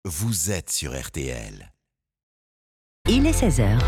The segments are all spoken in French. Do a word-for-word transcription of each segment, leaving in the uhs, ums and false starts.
vous êtes sur R T L. Il est seize heures.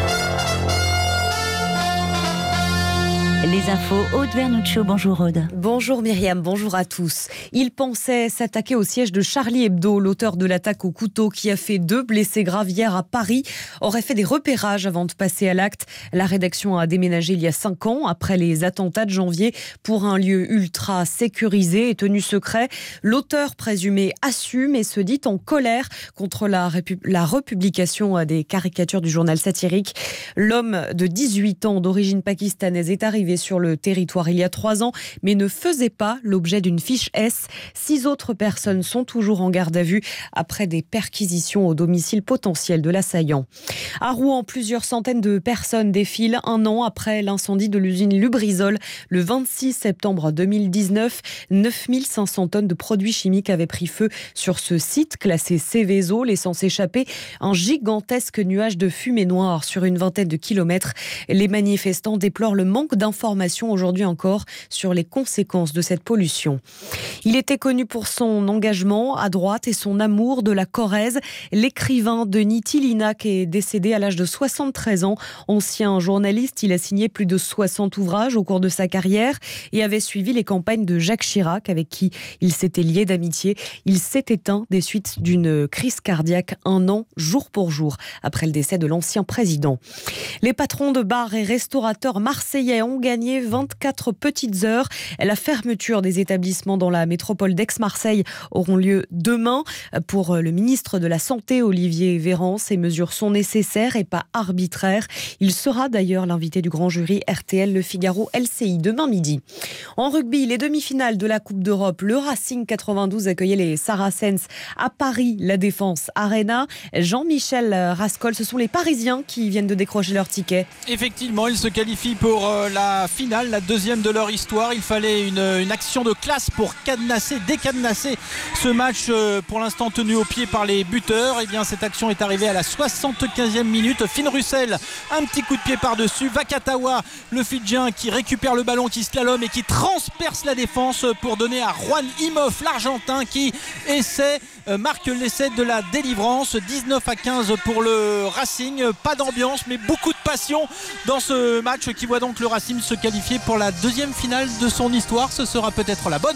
Les infos, Aude Vernuccio. Bonjour Aude. Bonjour Myriam, bonjour à tous. Il pensait s'attaquer au siège de Charlie Hebdo. L'auteur de l'attaque au couteau qui a fait deux blessés graves hier à Paris aurait fait des repérages avant de passer à l'acte. La rédaction a déménagé il y a cinq ans après les attentats de janvier pour un lieu ultra sécurisé et tenu secret. L'auteur présumé assume et se dit en colère contre la, répu- la republication des caricatures du journal satirique. L'homme de dix-huit ans d'origine pakistanaise est arrivé sur le territoire il y a trois ans, mais ne faisait pas l'objet d'une fiche S. Six autres personnes sont toujours en garde à vue après des perquisitions au domicile potentiel de l'assaillant. À Rouen, plusieurs centaines de personnes défilent un an après l'incendie de l'usine Lubrizol. Le vingt-six septembre deux mille dix-neuf, neuf mille cinq cents tonnes de produits chimiques avaient pris feu sur ce site classé Céveso, laissant s'échapper un gigantesque nuage de fumée noire sur une vingtaine de kilomètres. Les manifestants déplorent le manque d'informations aujourd'hui encore sur les conséquences de cette pollution. Il était connu pour son engagement à droite et son amour de la Corrèze. L'écrivain Denis Tillinac est décédé à l'âge de soixante-treize ans. Ancien journaliste, il a signé plus de soixante ouvrages au cours de sa carrière et avait suivi les campagnes de Jacques Chirac avec qui il s'était lié d'amitié. Il s'est éteint des suites d'une crise cardiaque un an jour pour jour après le décès de l'ancien président. Les patrons de bars et restaurateurs marseillais ont gagné vingt-quatre petites heures. La fermeture des établissements dans la métropole d'Aix-Marseille auront lieu demain. Pour le ministre de la Santé, Olivier Véran, ces mesures sont nécessaires et pas arbitraires. Il sera d'ailleurs l'invité du grand jury R T L Le Figaro L C I demain midi. En rugby, les demi-finales de la Coupe d'Europe, le Racing quatre-vingt-douze accueillait les Saracens à Paris, la Défense Arena. Jean-Michel Rascol, ce sont les Parisiens qui viennent de décrocher leur ticket. Effectivement, ils se qualifient pour euh, la finale, la deuxième de leur histoire. Il fallait une, une action de classe pour cadenasser, décadenasser ce match euh, pour l'instant tenu au pied par les buteurs. Et bien cette action est arrivée à la soixante-quinzième minute. Finn Russell, un petit coup de pied par-dessus. Vakatawa, le Fidjien qui récupère le ballon, qui slalom et qui transperce la défense pour donner à Juan Imhoff, l'Argentin, qui essaie, euh, marque l'essai de la délivrance. dix-neuf à quinze pour le Racing. Pas d'ambiance mais beaucoup de passion dans ce match qui voit donc le Racing se qualifier pour la deuxième finale de son histoire. Ce sera peut-être la bonne.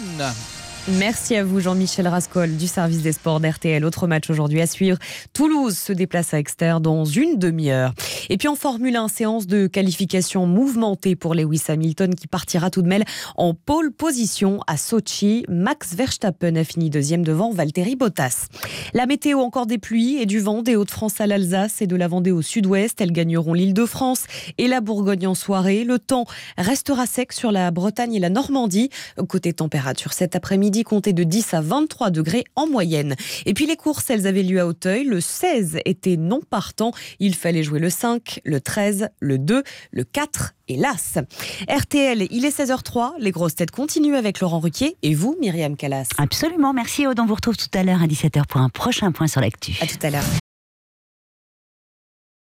Merci à vous Jean-Michel Rascol du service des sports d'R T L. Autre match aujourd'hui à suivre. Toulouse se déplace à Exeter dans une demi-heure. Et puis en Formule un, séance de qualification mouvementée pour Lewis Hamilton qui partira tout de même en pole position à Sochi. Max Verstappen a fini deuxième devant Valtteri Bottas. La météo, encore des pluies et du vent des Hauts-de-France à l'Alsace et de la Vendée au sud-ouest. Elles gagneront l'Île-de-France et la Bourgogne en soirée. Le temps restera sec sur la Bretagne et la Normandie. Côté température, cet après-midi, comptez de dix à vingt-trois degrés en moyenne. Et puis les courses, elles avaient lieu à Auteuil. Le seize était non partant. Il fallait jouer le cinq, le treize, le deux, le quatre et l'As. R T L, il est seize heures trois. Les grosses têtes continuent avec Laurent Ruquier. Et vous, Myriam Callas. Absolument, merci Aude. On vous retrouve tout à l'heure à dix-sept heures pour un prochain point sur l'actu. À tout à l'heure.